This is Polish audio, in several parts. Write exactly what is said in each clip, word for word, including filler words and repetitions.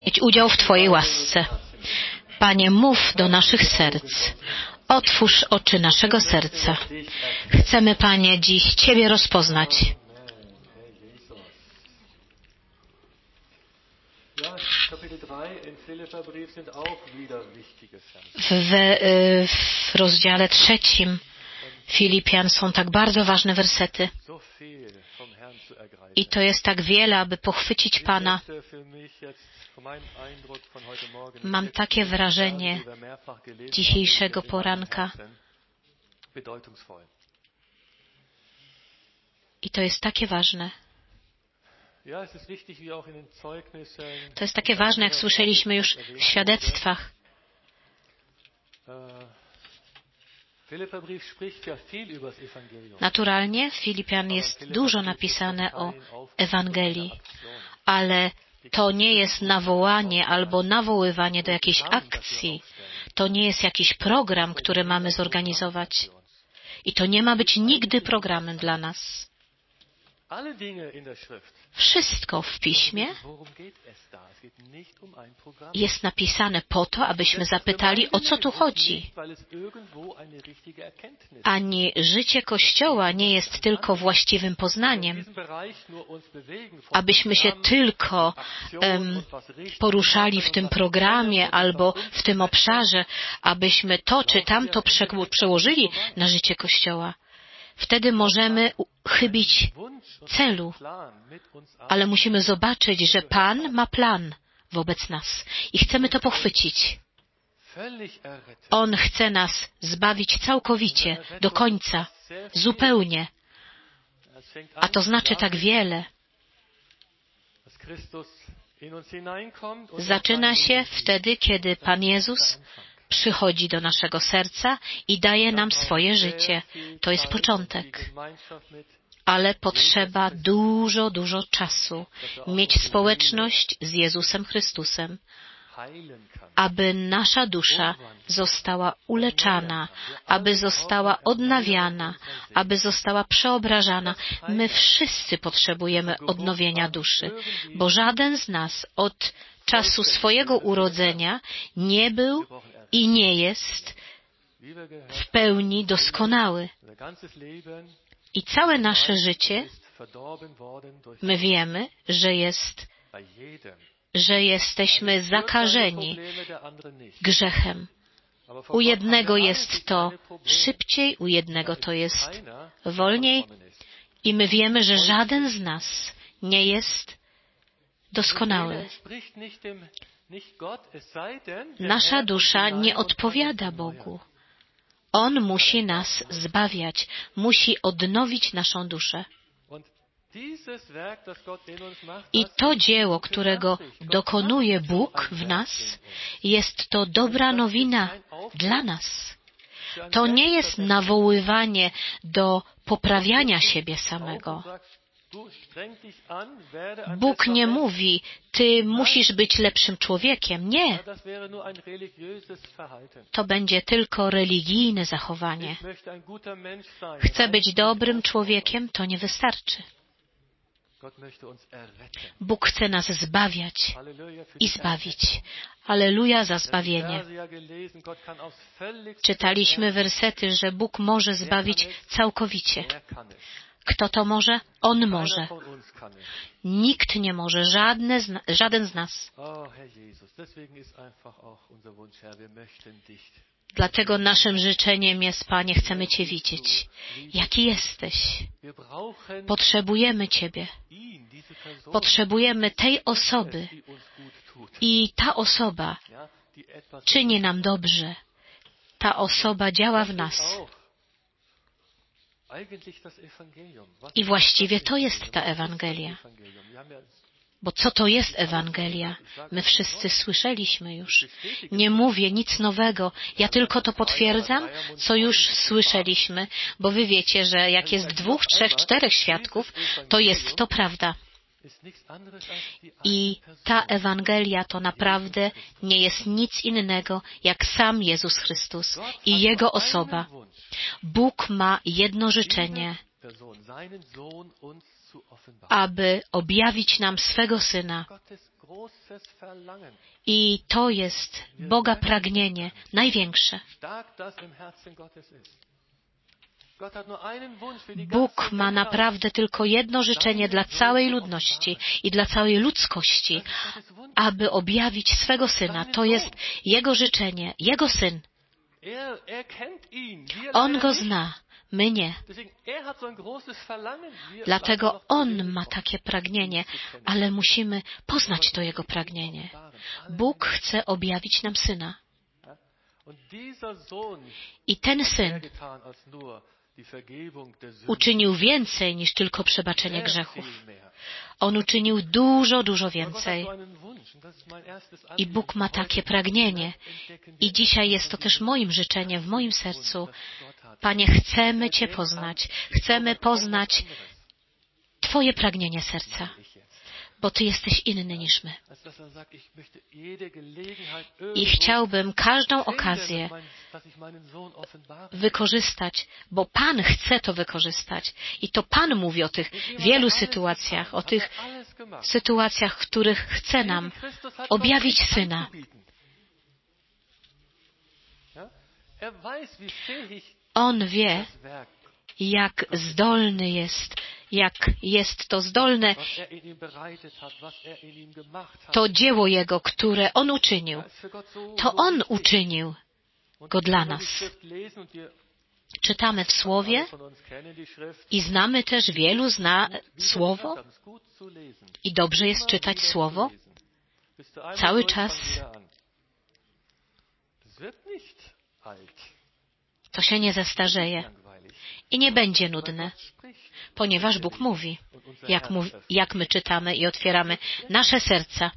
mieć udział w Twojej łasce. Panie, mów do naszych serc. Otwórz oczy naszego serca. Chcemy, Panie, dziś Ciebie rozpoznać. W, w rozdziale trzecim Filipian są tak bardzo ważne wersety. I to jest tak wiele, aby pochwycić Pana. Mam takie wrażenie dzisiejszego poranka. I to jest takie ważne. To jest takie ważne, jak słyszeliśmy już w świadectwach. Naturalnie w Filipian jest dużo napisane o Ewangelii, ale to nie jest nawołanie albo nawoływanie do jakiejś akcji. To nie jest jakiś program, który mamy zorganizować. I to nie ma być nigdy programem dla nas. Wszystko w Piśmie jest napisane po to, abyśmy zapytali, o co tu chodzi. Ani życie Kościoła nie jest tylko właściwym poznaniem, abyśmy się tylko um, poruszali w tym programie albo w tym obszarze, abyśmy to czy tamto przełożyli na życie Kościoła. Wtedy możemy chybić celu, ale musimy zobaczyć, że Pan ma plan wobec nas i chcemy to pochwycić. On chce nas zbawić całkowicie, do końca, zupełnie. A to znaczy tak wiele. Zaczyna się wtedy, kiedy Pan Jezus przychodzi do naszego serca i daje nam swoje życie. To jest początek. Ale potrzeba dużo, dużo czasu mieć społeczność z Jezusem Chrystusem, aby nasza dusza została uleczana, aby została odnawiana, aby została przeobrażana. My wszyscy potrzebujemy odnowienia duszy, bo żaden z nas od czasu swojego urodzenia nie był i nie jest w pełni doskonały. I całe nasze życie, my wiemy, że jest, że jesteśmy zakażeni grzechem. U jednego jest to szybciej, u jednego to jest wolniej i my wiemy, że żaden z nas nie jest doskonały. Nasza dusza nie odpowiada Bogu. On musi nas zbawiać, musi odnowić naszą duszę. I to dzieło, którego dokonuje Bóg w nas, jest to dobra nowina dla nas. To nie jest nawoływanie do poprawiania siebie samego. Bóg nie mówi, ty musisz być lepszym człowiekiem. Nie. To będzie tylko religijne zachowanie. Chcę być dobrym człowiekiem, to nie wystarczy. Bóg chce nas zbawiać i zbawić. Alleluja za zbawienie. Czytaliśmy wersety, że Bóg może zbawić całkowicie. Kto to może? On może. Nikt nie może, żadne, żaden z nas. Dlatego naszym życzeniem jest, Panie, chcemy Cię widzieć. Jaki jesteś? Potrzebujemy Ciebie. Potrzebujemy tej osoby. I ta osoba czyni nam dobrze. Ta osoba działa w nas. I właściwie to jest ta Ewangelia. Bo co to jest Ewangelia? My wszyscy słyszeliśmy już. Nie mówię nic nowego. Ja tylko to potwierdzam, co już słyszeliśmy, bo wy wiecie, że jak jest dwóch, trzech, czterech świadków, to jest to prawda. I ta Ewangelia to naprawdę nie jest nic innego, jak sam Jezus Chrystus i Jego osoba. Bóg ma jedno życzenie, aby objawić nam swego Syna. I to jest Boga pragnienie największe. Bóg ma naprawdę tylko jedno życzenie dla całej ludności i dla całej ludzkości, aby objawić swego Syna. To jest Jego życzenie, Jego Syn. On Go zna, my nie. Dlatego On ma takie pragnienie, ale musimy poznać to Jego pragnienie. Bóg chce objawić nam Syna. I ten Syn uczynił więcej niż tylko przebaczenie grzechów. On uczynił dużo, dużo więcej. I Bóg ma takie pragnienie. I dzisiaj jest to też moim życzeniem w moim sercu. Panie, chcemy Cię poznać. Chcemy poznać Twoje pragnienie serca, bo Ty jesteś inny niż my. I chciałbym każdą okazję wykorzystać, bo Pan chce to wykorzystać. I to Pan mówi o tych wielu sytuacjach, o tych sytuacjach, w których chce nam objawić Syna. On wie, jak zdolny jest, jak jest to zdolne, to dzieło Jego, które On uczynił. To On uczynił go dla nas. Czytamy w Słowie i znamy też, wielu zna Słowo i dobrze jest czytać Słowo cały czas. To się nie zestarzeje i nie będzie nudne, ponieważ Bóg mówi, jak, mów, jak my czytamy i otwieramy nasze serca.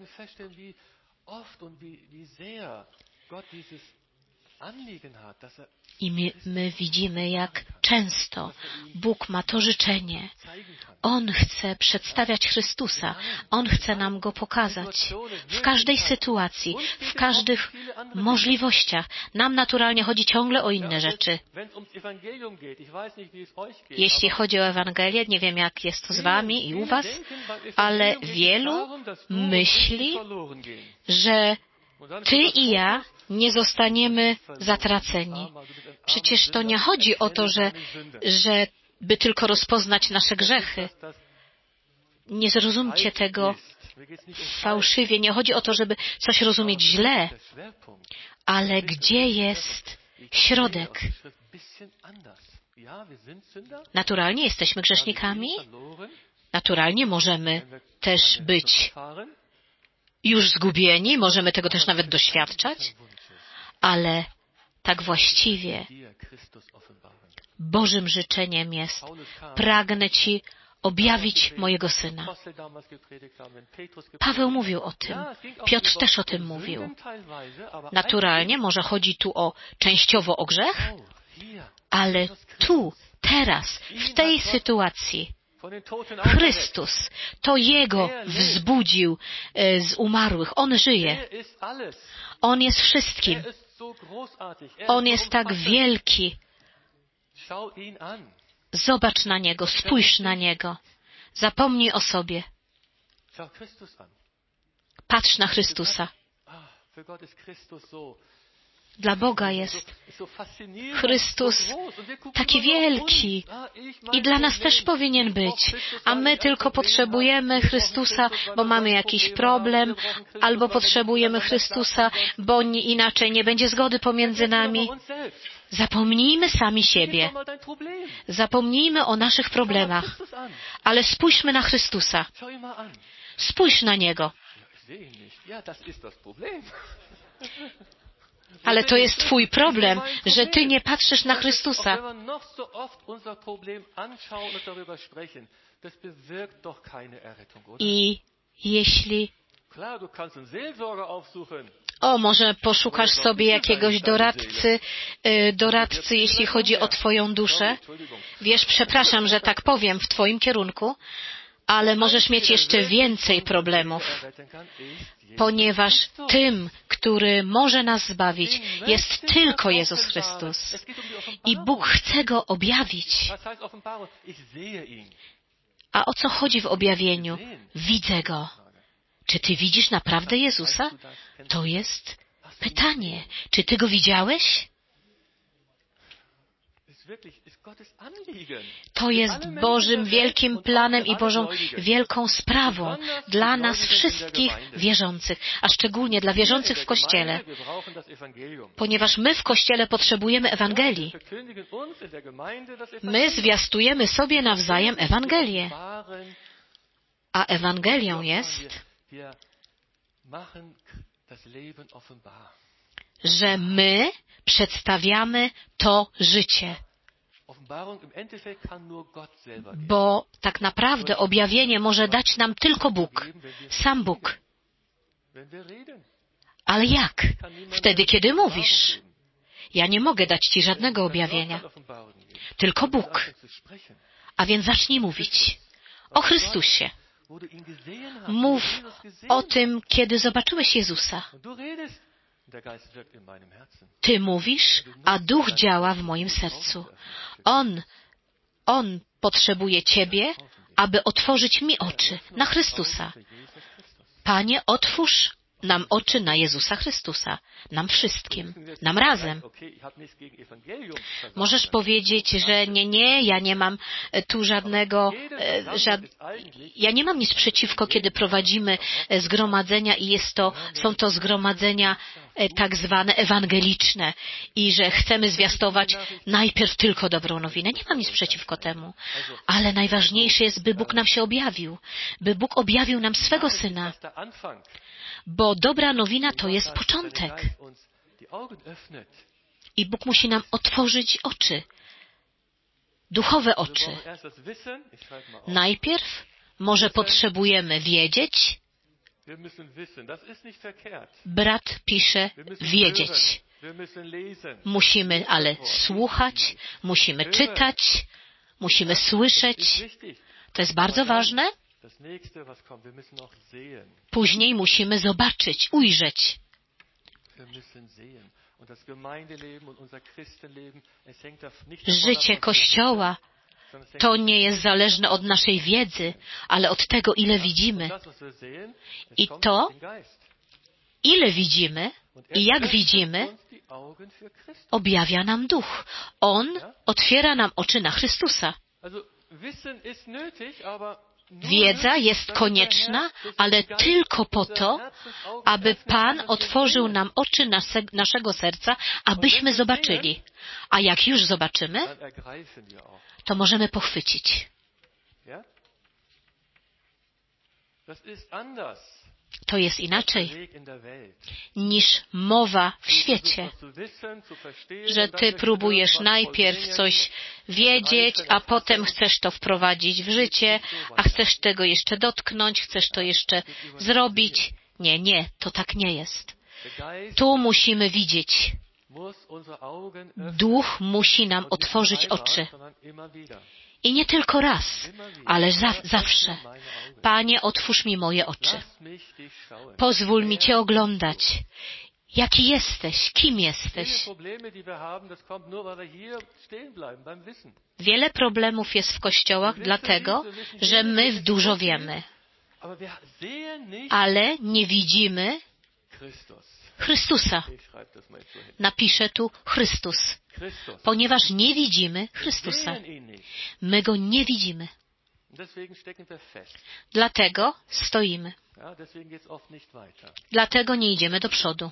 I my, my widzimy, jak często Bóg ma to życzenie. On chce przedstawiać Chrystusa. On chce nam Go pokazać. W każdej sytuacji, w każdych możliwościach. Nam naturalnie chodzi ciągle o inne rzeczy. Jeśli chodzi o Ewangelię, nie wiem, jak jest to z Wami i u Was, ale wielu myśli, że Ty i ja nie zostaniemy zatraceni. Przecież to nie chodzi o to, że, że by tylko rozpoznać nasze grzechy. Nie zrozumcie tego fałszywie. Nie chodzi o to, żeby coś rozumieć źle. Ale gdzie jest środek? Naturalnie jesteśmy grzesznikami. Naturalnie możemy też być już zgubieni, możemy tego też nawet doświadczać, ale tak właściwie Bożym życzeniem jest: pragnę Ci objawić mojego Syna. Paweł mówił o tym, Piotr też o tym mówił. Naturalnie może chodzi tu o częściowo o grzech, ale tu, teraz, w tej sytuacji Chrystus, to Jego wzbudził z umarłych. On żyje. On jest wszystkim. On jest tak wielki. Zobacz na Niego, spójrz na Niego. Zapomnij o sobie. Patrz na Chrystusa. Dla Boga jest Chrystus taki wielki i dla nas też powinien być, a my tylko potrzebujemy Chrystusa, bo mamy jakiś problem, albo potrzebujemy Chrystusa, bo inaczej nie będzie zgody pomiędzy nami. Zapomnijmy sami siebie. Zapomnijmy o naszych problemach, ale spójrzmy na Chrystusa. Spójrz na Niego. Ale to jest Twój problem, że Ty nie patrzysz na Chrystusa. I jeśli... O, może poszukasz sobie jakiegoś doradcy, doradcy, jeśli chodzi o Twoją duszę. Wiesz, przepraszam, że tak powiem w Twoim kierunku, ale możesz mieć jeszcze więcej problemów, ponieważ tym, który może nas zbawić, jest tylko Jezus Chrystus. I Bóg chce Go objawić. A o co chodzi w objawieniu? Widzę Go. Czy ty widzisz naprawdę Jezusa? To jest pytanie. Czy ty Go widziałeś? To jest Bożym wielkim planem i Bożą wielką sprawą dla nas wszystkich wierzących, a szczególnie dla wierzących w Kościele, ponieważ my w Kościele potrzebujemy Ewangelii. My zwiastujemy sobie nawzajem Ewangelię, a Ewangelią jest, że my przedstawiamy to życie. Bo tak naprawdę objawienie może dać nam tylko Bóg, sam Bóg. Ale jak? Wtedy, kiedy mówisz. Ja nie mogę dać Ci żadnego objawienia. Tylko Bóg. A więc zacznij mówić o Chrystusie. Mów o tym, kiedy zobaczyłeś Jezusa. Ty mówisz, a Duch działa w moim sercu. On, On potrzebuje Ciebie, aby otworzyć mi oczy na Chrystusa. Panie, otwórz nam oczy na Jezusa Chrystusa. Nam wszystkim. Nam razem. Możesz powiedzieć, że nie, nie, ja nie mam tu żadnego, żad... ja nie mam nic przeciwko, kiedy prowadzimy zgromadzenia i jest to, są to zgromadzenia tak zwane ewangeliczne i że chcemy zwiastować najpierw tylko dobrą nowinę. Nie mam nic przeciwko temu. Ale najważniejsze jest, by Bóg nam się objawił. By Bóg objawił nam swego Syna. Bo dobra nowina to jest początek. I Bóg musi nam otworzyć oczy. Duchowe oczy. Najpierw może potrzebujemy wiedzieć. Brat pisze wiedzieć. Musimy ale słuchać, musimy czytać, musimy słyszeć. To jest bardzo ważne. Później musimy zobaczyć, ujrzeć. Życie Kościoła to nie jest zależne od naszej wiedzy, ale od tego, ile widzimy. I to, ile widzimy i jak widzimy, objawia nam Duch. On otwiera nam oczy na Chrystusa. Wiedza jest konieczna, ale tylko po to, aby Pan otworzył nam oczy naszego serca, abyśmy zobaczyli. A jak już zobaczymy, to możemy pochwycić. To jest inaczej niż mowa w świecie, że ty próbujesz najpierw coś wiedzieć, a potem chcesz to wprowadzić w życie, a chcesz tego jeszcze dotknąć, chcesz to jeszcze zrobić. Nie, nie, to tak nie jest. Tu musimy widzieć. Duch musi nam otworzyć oczy. I nie tylko raz, ale za, zawsze. Panie, otwórz mi moje oczy. Pozwól mi Cię oglądać. Jaki jesteś? Kim jesteś? Wiele problemów jest w kościołach dlatego, że my dużo wiemy. Ale nie widzimy Chrystusa. Napiszę tu Chrystus, ponieważ nie widzimy Chrystusa. My Go nie widzimy. Dlatego stoimy. Dlatego nie idziemy do przodu.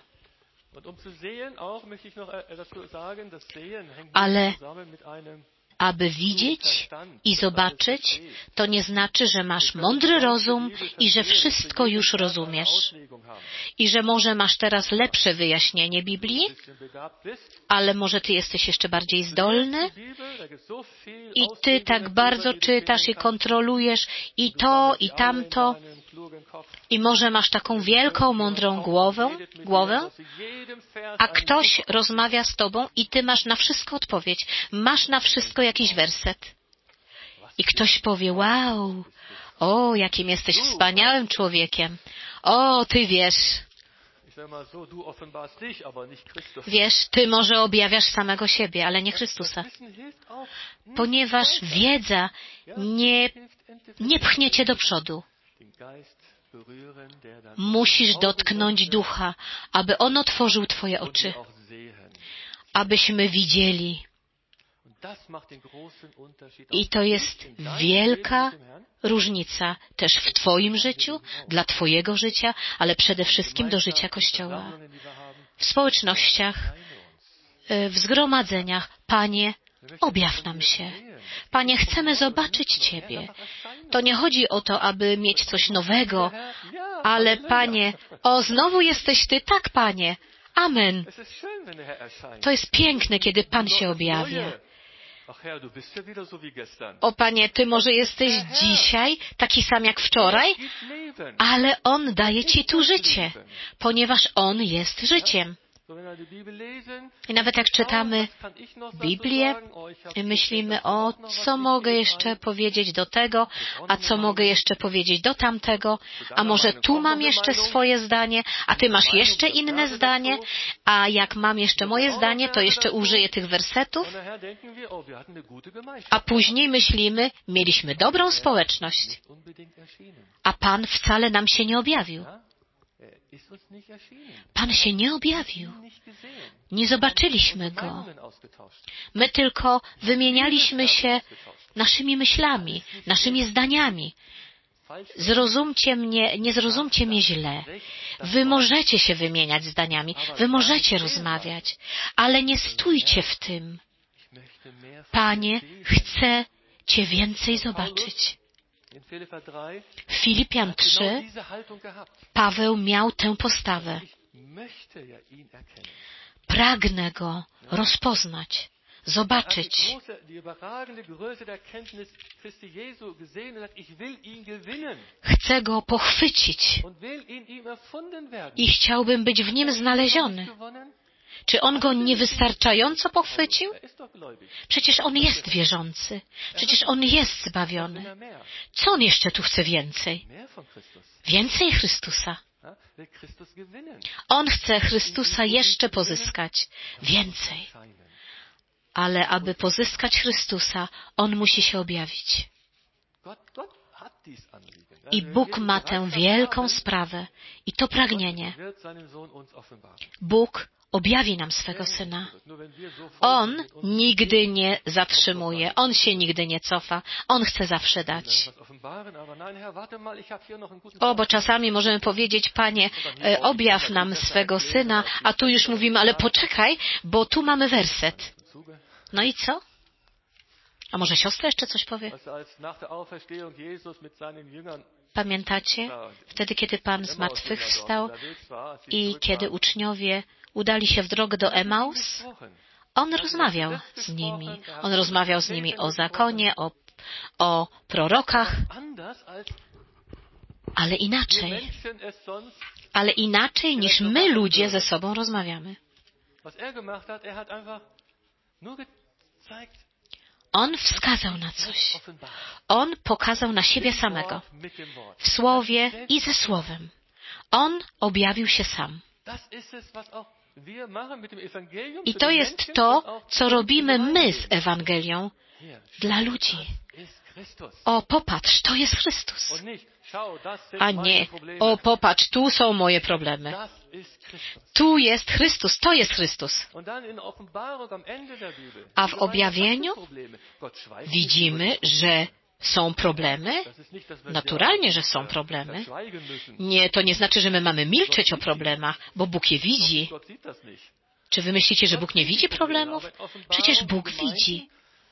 Ale aby widzieć i zobaczyć, to nie znaczy, że masz mądry rozum i że wszystko już rozumiesz. I że może masz teraz lepsze wyjaśnienie Biblii, ale może ty jesteś jeszcze bardziej zdolny i ty tak bardzo czytasz i kontrolujesz i to, i tamto. I może masz taką wielką, mądrą głowę, głowę, a ktoś rozmawia z tobą i ty masz na wszystko odpowiedź. Masz na wszystko jakiś werset. I ktoś powie, wow, o, jakim jesteś wspaniałym człowiekiem. O, ty wiesz. Wiesz, ty może objawiasz samego siebie, ale nie Chrystusa. Ponieważ wiedza nie, nie pchnie cię do przodu. Musisz dotknąć Ducha, aby On otworzył Twoje oczy, abyśmy widzieli. I to jest wielka różnica też w Twoim życiu, dla Twojego życia, ale przede wszystkim do życia Kościoła. W społecznościach, w zgromadzeniach. Panie, objaw nam się. Panie, chcemy zobaczyć Ciebie. To nie chodzi o to, aby mieć coś nowego, ale Panie, o, znowu jesteś Ty. Tak, Panie. Amen. To jest piękne, kiedy Pan się objawia. O Panie, Ty może jesteś dzisiaj taki sam jak wczoraj, ale On daje Ci tu życie, ponieważ On jest życiem. I nawet jak czytamy Biblię, myślimy, o, co mogę jeszcze powiedzieć do tego, a co mogę jeszcze powiedzieć do tamtego, a może tu mam jeszcze swoje zdanie, a ty masz jeszcze inne zdanie, a jak mam jeszcze moje zdanie, to jeszcze użyję tych wersetów, a później myślimy, mieliśmy dobrą społeczność, a Pan wcale nam się nie objawił. Pan się nie objawił. Nie zobaczyliśmy Go. My tylko wymienialiśmy się naszymi myślami, naszymi zdaniami. Zrozumcie mnie, nie zrozumcie mnie źle. Wy możecie się wymieniać zdaniami, wy możecie rozmawiać, ale nie stójcie w tym. Panie, chcę Cię więcej zobaczyć. W Filipian trzy Paweł miał tę postawę. Pragnę Go rozpoznać, zobaczyć. Chcę Go pochwycić i chciałbym być w Nim znaleziony. Czy On Go niewystarczająco pochwycił? Przecież On jest wierzący. Przecież On jest zbawiony. Co On jeszcze tu chce więcej? Więcej Chrystusa. On chce Chrystusa jeszcze pozyskać. Więcej. Ale aby pozyskać Chrystusa, On musi się objawić. I Bóg ma tę wielką sprawę i to pragnienie. Bóg objawi nam swego Syna. On nigdy nie zatrzymuje. On się nigdy nie cofa. On chce zawsze dać. O, bo czasami możemy powiedzieć, Panie, objaw nam swego Syna, a tu już mówimy, ale poczekaj, bo tu mamy werset. No i co? A może siostra jeszcze coś powie? Pamiętacie? Wtedy, kiedy Pan zmartwychwstał i kiedy uczniowie udali się w drogę do Emaus, On rozmawiał z nimi. On rozmawiał z nimi o zakonie, o, o prorokach, ale inaczej. Ale inaczej niż my ludzie ze sobą rozmawiamy. On wskazał na coś. On pokazał na siebie samego. W Słowie i ze Słowem. On objawił się sam. I to jest to, co robimy my z Ewangelią dla ludzi. O, popatrz, to jest Chrystus. A nie, o, popatrz, tu są moje problemy. Tu jest Chrystus, to jest Chrystus. A w objawieniu widzimy, że są problemy. Naturalnie, że są problemy. Nie, to nie znaczy, że my mamy milczeć o problemach, bo Bóg je widzi. Czy wy myślicie, że Bóg nie widzi problemów? Przecież Bóg widzi.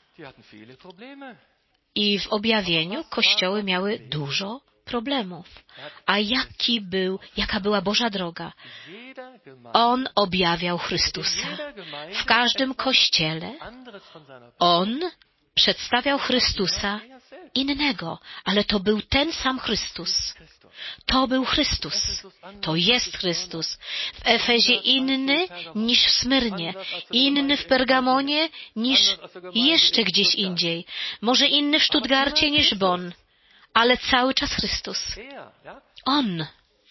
I w objawieniu kościoły miały dużo problemów. A jaki był, jaka była Boża droga? On objawiał Chrystusa. W każdym kościele On przedstawiał Chrystusa innego, ale to był ten sam Chrystus. To był Chrystus. To jest Chrystus. W Efezie inny niż w Smyrnie, inny w Pergamonie niż jeszcze gdzieś indziej. Może inny w Stuttgarcie niż Bonn, ale cały czas Chrystus. On.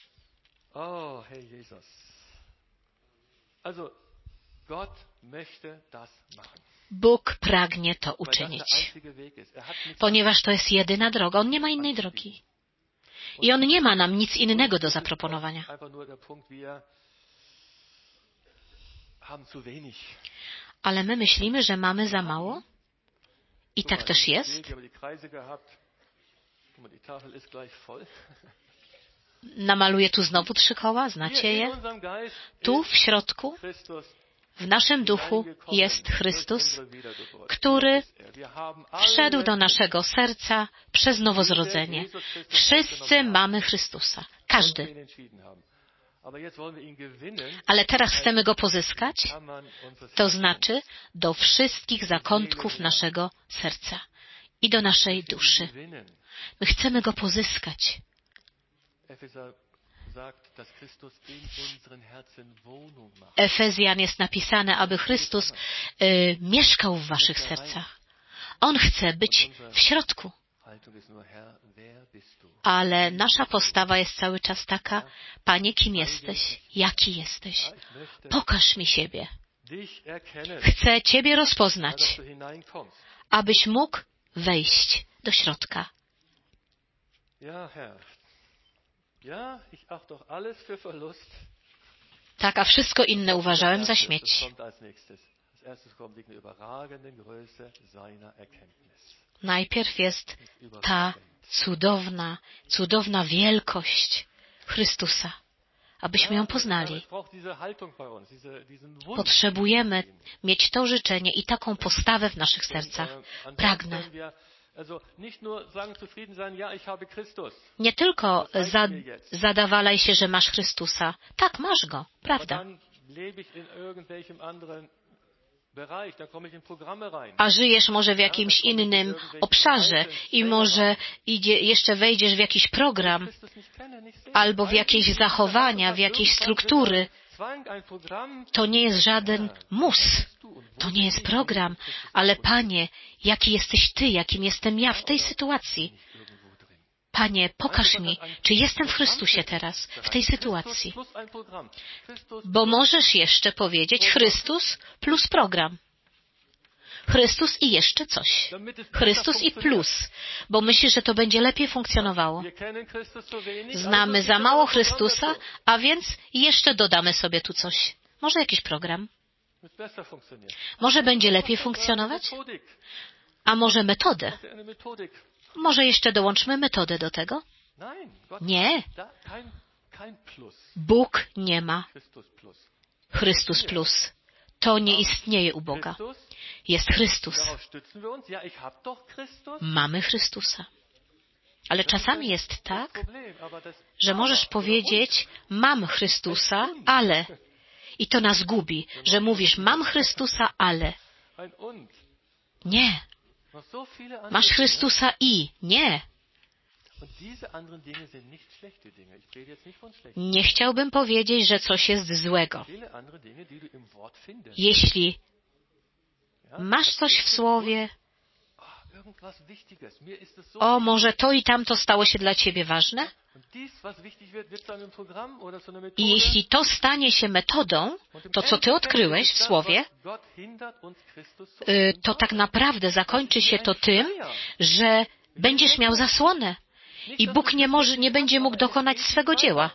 Bóg pragnie to uczynić, ponieważ to jest jedyna droga. On nie ma innej drogi. I On nie ma nam nic innego do zaproponowania. Ale my myślimy, że mamy za mało? I tak też jest. Namaluję tu znowu trzy koła, znacie je? Tu w środku, w naszym duchu jest Chrystus, który wszedł do naszego serca przez nowozrodzenie. Wszyscy mamy Chrystusa. Każdy. Ale teraz chcemy Go pozyskać, to znaczy do wszystkich zakątków naszego serca i do naszej duszy. My chcemy Go pozyskać. Efezjan jest napisane, aby Chrystus y, mieszkał w waszych sercach. On chce być w środku. Ale nasza postawa jest cały czas taka: Panie, kim jesteś? Jaki jesteś? Pokaż mi siebie. Chcę Ciebie rozpoznać, abyś mógł wejść do środka. Tak, a wszystko inne uważałem za śmieć. Najpierw jest ta cudowna, cudowna wielkość Chrystusa, abyśmy ją poznali. Potrzebujemy mieć to życzenie i taką postawę w naszych sercach. Pragnę. Nie tylko za, zadawalaj się, że masz Chrystusa. Tak, masz Go, prawda. A żyjesz może w jakimś innym obszarze i może idzie, jeszcze wejdziesz w jakiś program albo w jakieś zachowania, w jakieś struktury. To nie jest żaden mus. To nie jest program. Ale Panie, jaki jesteś Ty, jakim jestem ja w tej sytuacji? Panie, pokaż mi, czy jestem w Chrystusie teraz, w tej sytuacji. Bo możesz jeszcze powiedzieć Chrystus plus program. Chrystus i jeszcze coś. Chrystus i plus, bo myślisz, że to będzie lepiej funkcjonowało. Znamy za mało Chrystusa, a więc jeszcze dodamy sobie tu coś. Może jakiś program? Może będzie lepiej funkcjonować? A może metodę? Może jeszcze dołączmy metodę do tego? Nie. Bóg nie ma Chrystus plus. To nie istnieje u Boga. Jest Chrystus. Mamy Chrystusa. Ale czasami jest tak, że możesz powiedzieć, mam Chrystusa, ale. I to nas gubi, że mówisz, mam Chrystusa, ale. Nie. Masz Chrystusa i. Nie. Nie chciałbym powiedzieć, że coś jest złego. Jeśli masz coś w Słowie, o, może to i tamto stało się dla Ciebie ważne? I jeśli to stanie się metodą, to co Ty odkryłeś w Słowie, to tak naprawdę zakończy się to tym, że będziesz miał zasłonę i Bóg nie może, nie będzie mógł dokonać swego dzieła.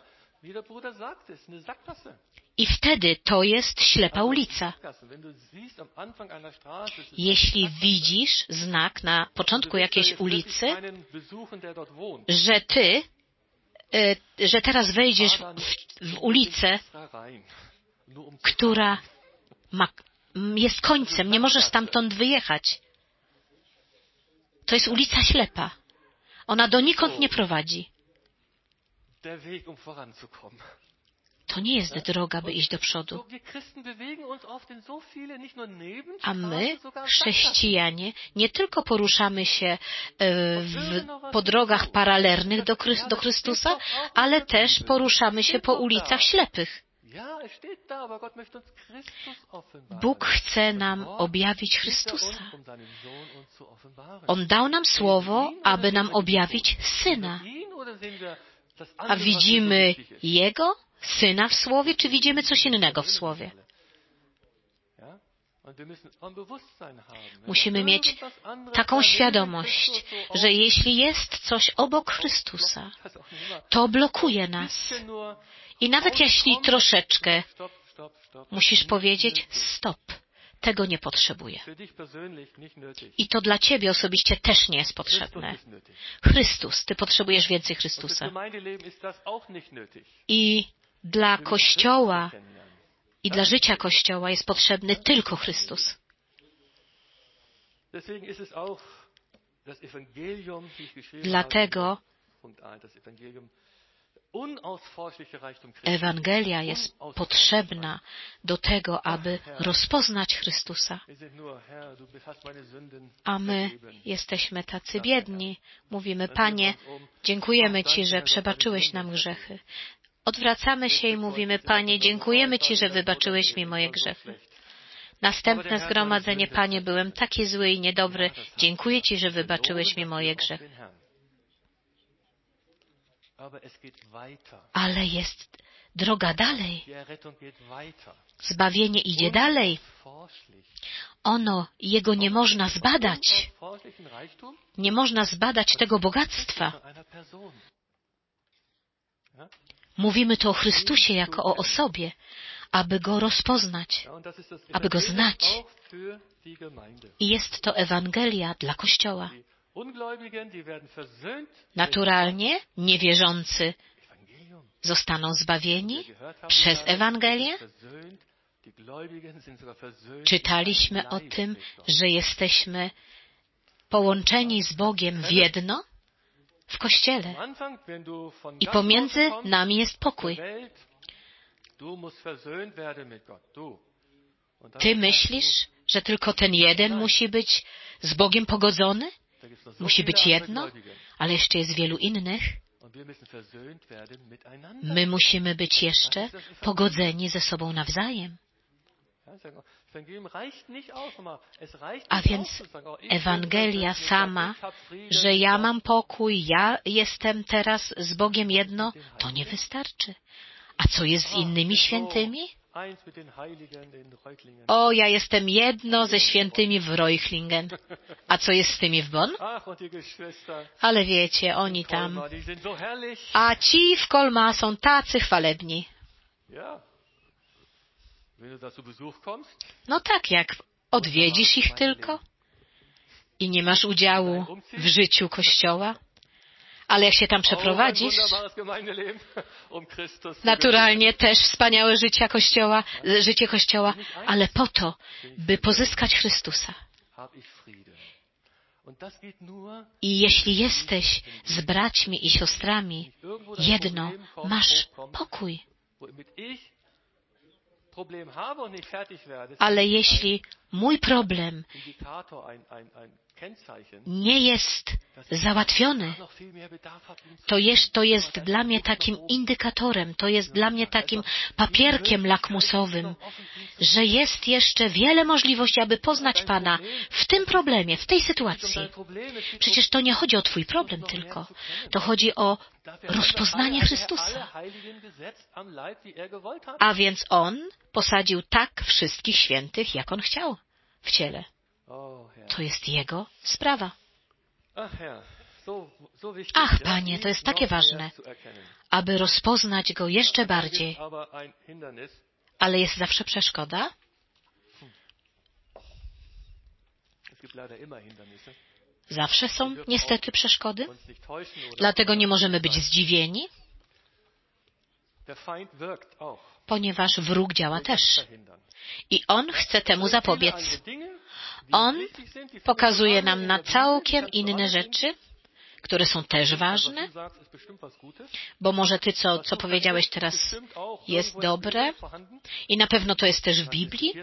I wtedy to jest ślepa ulica. Jeśli widzisz znak na początku jakiejś ulicy, że ty, że teraz wejdziesz w, w ulicę, która ma, jest końcem, nie możesz stamtąd wyjechać. To jest ulica ślepa. Ona donikąd nie prowadzi. To nie jest droga, by iść do przodu. A my, chrześcijanie, nie tylko poruszamy się w, po drogach paralelnych do, do Chrystusa, ale też poruszamy się po ulicach ślepych. Bóg chce nam objawić Chrystusa. On dał nam Słowo, aby nam objawić Syna. A widzimy Jego, Syna w Słowie, czy widzimy coś innego w Słowie? Musimy mieć taką świadomość, że jeśli jest coś obok Chrystusa, to blokuje nas. I nawet jeśli troszeczkę, musisz powiedzieć stop. Tego nie potrzebuję. I to dla Ciebie osobiście też nie jest potrzebne. Chrystus, Ty potrzebujesz więcej Chrystusa. I dla Kościoła i dla życia Kościoła jest potrzebny tylko Chrystus. Dlatego Ewangelia jest potrzebna do tego, aby rozpoznać Chrystusa. A my jesteśmy tacy biedni. Mówimy, Panie, dziękujemy Ci, że przebaczyłeś nam grzechy. Odwracamy się i mówimy, Panie, dziękujemy Ci, że wybaczyłeś mi moje grzechy. Następne zgromadzenie, Panie, byłem taki zły i niedobry. Dziękuję Ci, że wybaczyłeś mi moje grzechy. Ale jest droga dalej. Zbawienie idzie dalej. Ono, jego nie można zbadać. Nie można zbadać tego bogactwa. Mówimy tu o Chrystusie jako o osobie, aby Go rozpoznać, aby Go znać. I jest to Ewangelia dla Kościoła. Naturalnie niewierzący zostaną zbawieni przez Ewangelię. Czytaliśmy o tym, że jesteśmy połączeni z Bogiem w jedno w Kościele. I pomiędzy nami jest pokój. Ty myślisz, że tylko ten jeden musi być z Bogiem pogodzony? Musi być jedno, ale jeszcze jest wielu innych. My musimy być jeszcze pogodzeni ze sobą nawzajem. A więc Ewangelia sama, że ja mam pokój, ja jestem teraz z Bogiem jedno, to nie wystarczy. A co jest z innymi świętymi? O, ja jestem jedno ze świętymi w Reuchlingen. A co jest z tymi w Bonn? Ale wiecie, oni tam. A ci w Kolma są tacy chwalebni. No tak, jak odwiedzisz ich tylko i nie masz udziału w życiu Kościoła, ale jak się tam przeprowadzisz, naturalnie też wspaniałe życie Kościoła, życie Kościoła, ale po to, by pozyskać Chrystusa. I jeśli jesteś z braćmi i siostrami jedno, masz pokój. Ale jeśli mój problem nie jest załatwiony, to jest, to jest dla mnie takim indykatorem, to jest dla mnie takim papierkiem lakmusowym, że jest jeszcze wiele możliwości, aby poznać Pana w tym problemie, w tej sytuacji. Przecież to nie chodzi o Twój problem tylko. To chodzi o rozpoznanie Chrystusa. A więc On posadził tak wszystkich świętych, jak On chciał w ciele. To jest Jego sprawa. Ach, Panie, to jest takie ważne, aby rozpoznać Go jeszcze bardziej. Ale jest zawsze przeszkoda? Zawsze są niestety przeszkody. Dlatego nie możemy być zdziwieni, ponieważ wróg działa też. I on chce temu zapobiec. On pokazuje nam na całkiem inne rzeczy, które są też ważne, bo może ty, co, co powiedziałeś teraz, jest dobre i na pewno to jest też w Biblii,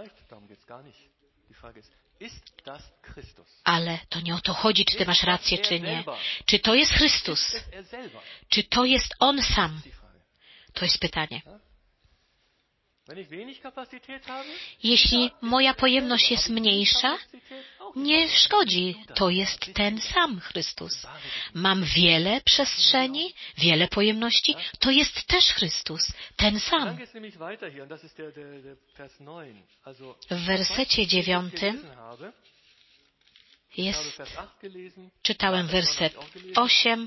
ale to nie o to chodzi, czy ty masz rację, czy nie. Czy to jest Chrystus? Czy to jest On sam? To jest pytanie. Jeśli moja pojemność jest mniejsza, nie szkodzi. To jest ten sam Chrystus. Mam wiele przestrzeni, wiele pojemności. To jest też Chrystus, ten sam. W wersecie dziewiątym jest, czytałem werset osiem,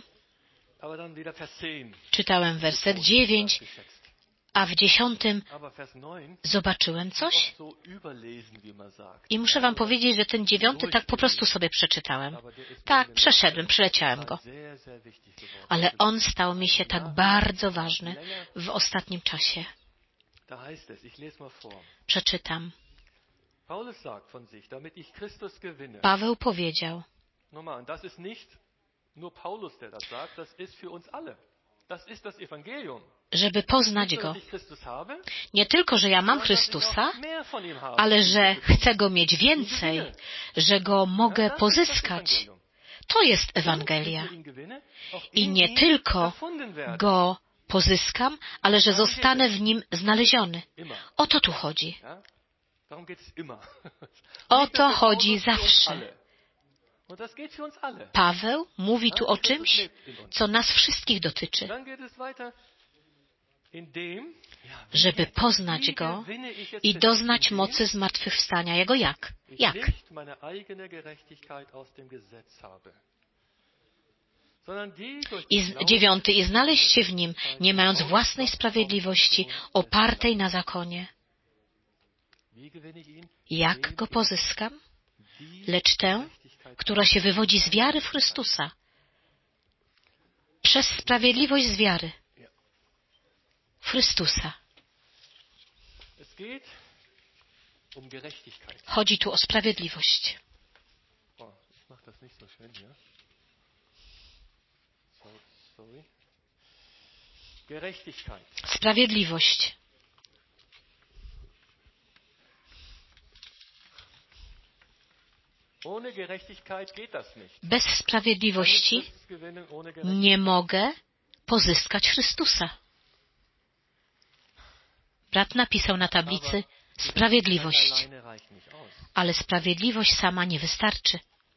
czytałem werset dziewięć, a w dziesiątym zobaczyłem coś i muszę wam powiedzieć, że ten dziewiąty tak po prostu sobie przeczytałem. Tak, przeszedłem, przeleciałem go. Ale on stał mi się tak bardzo ważny w ostatnim czasie. Przeczytam. Paweł powiedział, żeby poznać Go. Nie tylko, że ja mam Chrystusa, ale że chcę Go mieć więcej, że Go mogę pozyskać. To jest Ewangelia. I nie tylko Go pozyskam, ale że zostanę w Nim znaleziony. O to tu chodzi. O to chodzi zawsze. Paweł mówi tu o czymś, co nas wszystkich dotyczy. Żeby poznać Go i doznać mocy zmartwychwstania Jego jak? Jak? I z, dziewiąty, i znaleźć się w Nim, nie mając własnej sprawiedliwości, opartej na zakonie. Jak Go pozyskam? Lecz tę, która się wywodzi z wiary w Chrystusa. Przez sprawiedliwość z wiary. W Chrystusa. Chodzi tu o sprawiedliwość. Sprawiedliwość. Bez sprawiedliwości nie mogę pozyskać Chrystusa. Brat napisał na tablicy sprawiedliwość, ale sprawiedliwość sama nie wystarczy.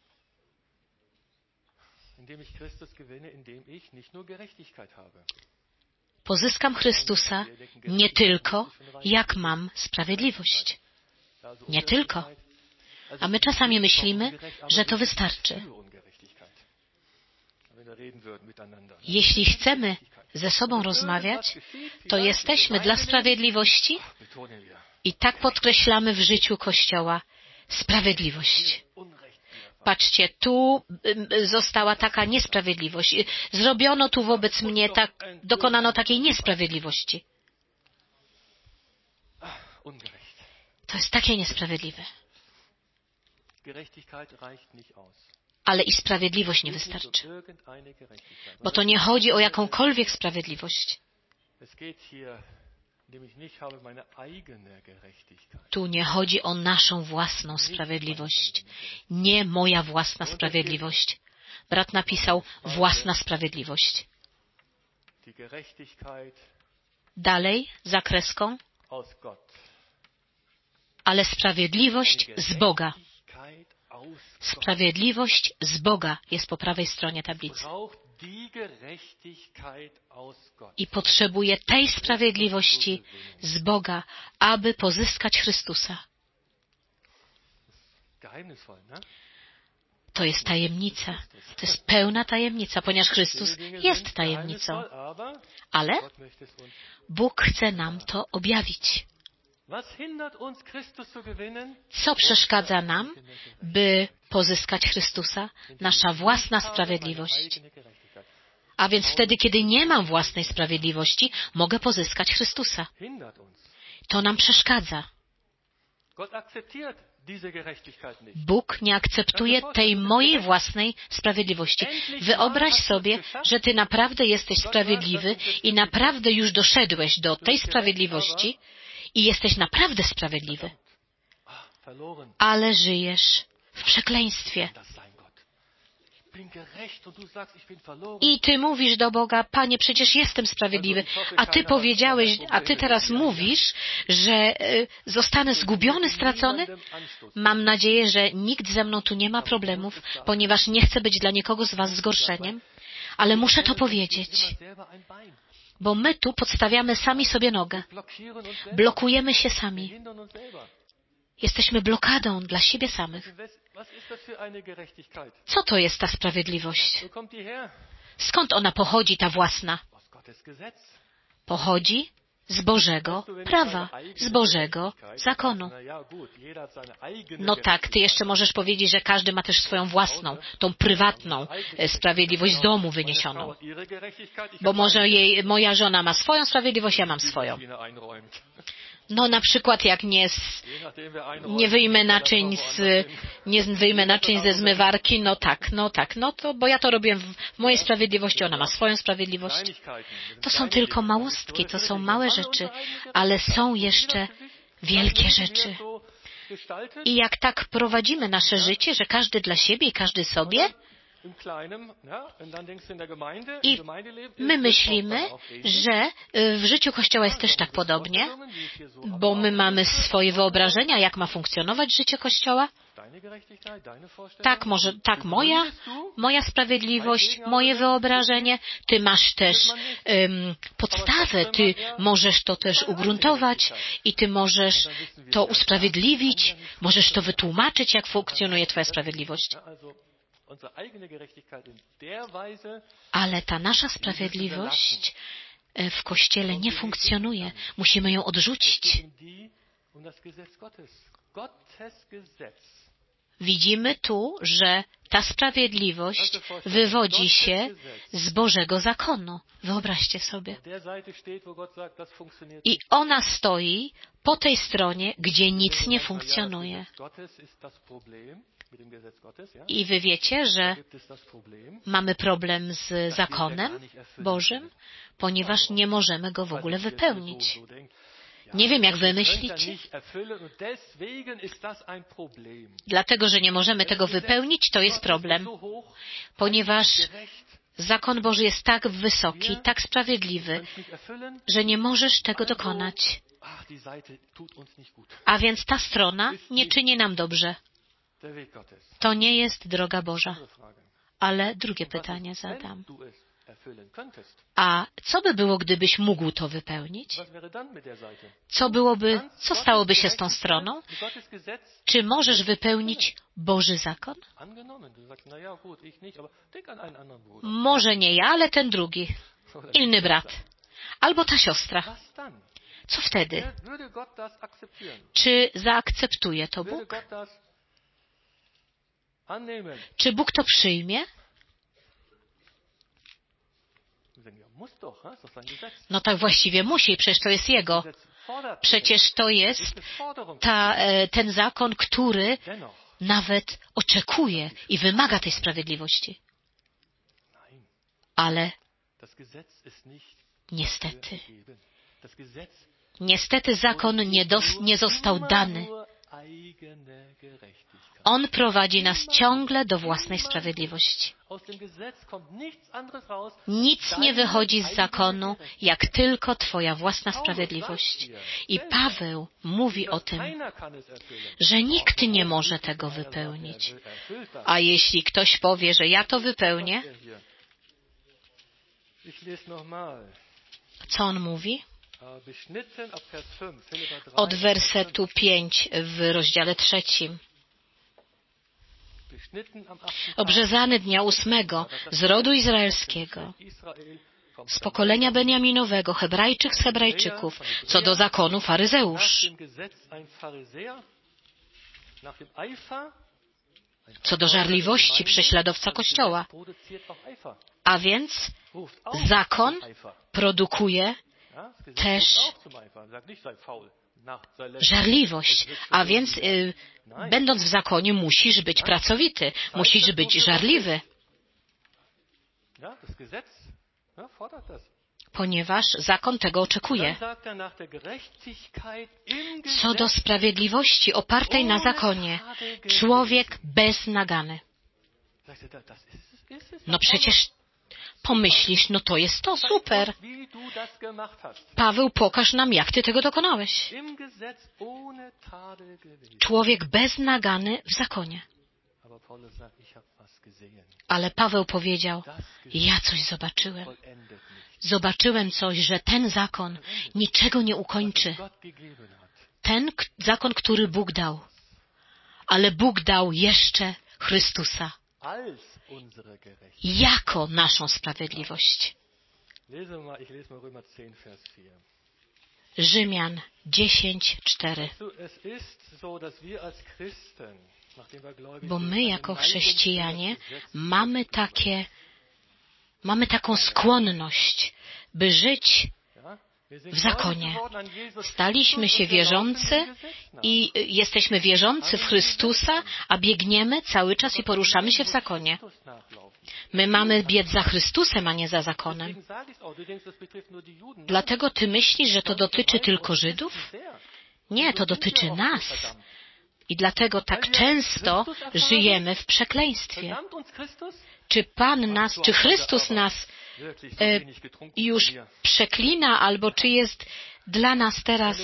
Pozyskam Chrystusa nie tylko, jak mam sprawiedliwość. Nie tylko. A my czasami myślimy, że to wystarczy. Jeśli chcemy ze sobą rozmawiać, to jesteśmy dla sprawiedliwości i tak podkreślamy w życiu Kościoła sprawiedliwość. Patrzcie, tu została taka niesprawiedliwość. Zrobiono tu wobec mnie, tak, dokonano takiej niesprawiedliwości. To jest takie niesprawiedliwe. Ale i sprawiedliwość nie wystarczy. Bo to nie chodzi o jakąkolwiek sprawiedliwość. Tu nie chodzi o naszą własną sprawiedliwość. Nie moja własna sprawiedliwość. Brat napisał własna sprawiedliwość. Dalej, za kreską. Ale sprawiedliwość z Boga. Sprawiedliwość z Boga jest po prawej stronie tablicy. I potrzebuje tej sprawiedliwości z Boga, aby pozyskać Chrystusa. To jest tajemnica. To jest pełna tajemnica, ponieważ Chrystus jest tajemnicą. Ale Bóg chce nam to objawić. Co przeszkadza nam, by pozyskać Chrystusa? Nasza własna sprawiedliwość. A więc wtedy, kiedy nie mam własnej sprawiedliwości, mogę pozyskać Chrystusa. To nam przeszkadza. Bóg nie akceptuje tej mojej własnej sprawiedliwości. Wyobraź sobie, że Ty naprawdę jesteś sprawiedliwy i naprawdę już doszedłeś do tej sprawiedliwości i jesteś naprawdę sprawiedliwy. Ale żyjesz w przekleństwie. I ty mówisz do Boga, Panie, przecież jestem sprawiedliwy, a ty powiedziałeś, a ty teraz mówisz, że y, zostanę zgubiony, stracony? Mam nadzieję, że nikt ze mną tu nie ma problemów, ponieważ nie chcę być dla nikogo z was zgorszeniem, ale muszę to powiedzieć. Bo my tu podstawiamy sami sobie nogę. Blokujemy się sami. Jesteśmy blokadą dla siebie samych. Co to jest ta sprawiedliwość? Skąd ona pochodzi, ta własna? Pochodzi z Bożego prawa, z Bożego zakonu. No tak, ty jeszcze możesz powiedzieć, że każdy ma też swoją własną, tą prywatną sprawiedliwość z domu wyniesioną. Bo może jej, moja żona ma swoją sprawiedliwość, ja mam swoją. No na przykład jak nie, z, nie wyjmę naczyń z, nie wyjmę naczyń ze zmywarki, no tak, no tak, no to, bo ja to robię w, w mojej sprawiedliwości, ona ma swoją sprawiedliwość. To są tylko małostki, to są małe rzeczy, ale są jeszcze wielkie rzeczy. I jak tak prowadzimy nasze życie, że każdy dla siebie i każdy sobie, i my myślimy, że w życiu Kościoła jest też tak podobnie, bo my mamy swoje wyobrażenia, jak ma funkcjonować życie Kościoła. Tak, może, tak, moja, moja sprawiedliwość, moje wyobrażenie. Ty masz też um, podstawę, ty możesz to też ugruntować i ty możesz to usprawiedliwić, możesz to wytłumaczyć, jak funkcjonuje twoja sprawiedliwość. Ale ta nasza sprawiedliwość w Kościele nie funkcjonuje. Musimy ją odrzucić. Widzimy tu, że ta sprawiedliwość wywodzi się z Bożego zakonu. Wyobraźcie sobie. I ona stoi po tej stronie, gdzie nic nie funkcjonuje. I wy wiecie, że mamy problem z zakonem Bożym, ponieważ nie możemy go w ogóle wypełnić. Nie wiem, jak wy myślicie. Dlatego, że nie możemy tego wypełnić, to jest problem. Ponieważ zakon Boży jest tak wysoki, tak sprawiedliwy, że nie możesz tego dokonać. A więc ta strona nie czyni nam dobrze. To nie jest droga Boża. Ale drugie pytanie zadam. A co by było, gdybyś mógł to wypełnić? Co byłoby, co stałoby się z tą stroną? Czy możesz wypełnić Boży zakon? Może nie ja, ale ten drugi. Inny brat. Albo ta siostra. Co wtedy? Czy zaakceptuje to Bóg? Czy Bóg to przyjmie? No tak właściwie musi, przecież to jest Jego. Przecież to jest ta, ten zakon, który nawet oczekuje i wymaga tej sprawiedliwości. Ale niestety, niestety zakon nie, dos, nie został dany. On prowadzi nas ciągle do własnej sprawiedliwości. Nic nie wychodzi z zakonu, jak tylko Twoja własna sprawiedliwość. I Paweł mówi o tym, że nikt nie może tego wypełnić. A jeśli ktoś powie, że ja to wypełnię, co on mówi? Od wersetu pięć w rozdziale trzecim. Obrzezany dnia ósmego z rodu izraelskiego, z pokolenia Beniaminowego, Hebrajczyk z Hebrajczyków, co do zakonu faryzeusz. Co do żarliwości prześladowca Kościoła. A więc zakon produkuje też żarliwość. A więc y, będąc w zakonie musisz być pracowity, musisz być żarliwy. Ponieważ zakon tego oczekuje. Co do sprawiedliwości opartej na zakonie, człowiek bez nagany. No przecież pomyślisz, no to jest to, super. Paweł, pokaż nam, jak ty tego dokonałeś. Człowiek bez nagany w zakonie. Ale Paweł powiedział, ja coś zobaczyłem. Zobaczyłem coś, że ten zakon niczego nie ukończy. Ten k- zakon, który Bóg dał. Ale Bóg dał jeszcze Chrystusa. Jako naszą sprawiedliwość. Rzymian dziesięć, cztery. Bo my jako chrześcijanie mamy takie, mamy taką skłonność, by żyć w zakonie. Staliśmy się wierzący i jesteśmy wierzący w Chrystusa, a biegniemy cały czas i poruszamy się w zakonie. My mamy biec za Chrystusem, a nie za zakonem. Dlatego ty myślisz, że to dotyczy tylko Żydów? Nie, to dotyczy nas. I dlatego tak często żyjemy w przekleństwie. Czy Pan nas, czy Chrystus nas e, już przeklina, albo czy jest dla nas teraz...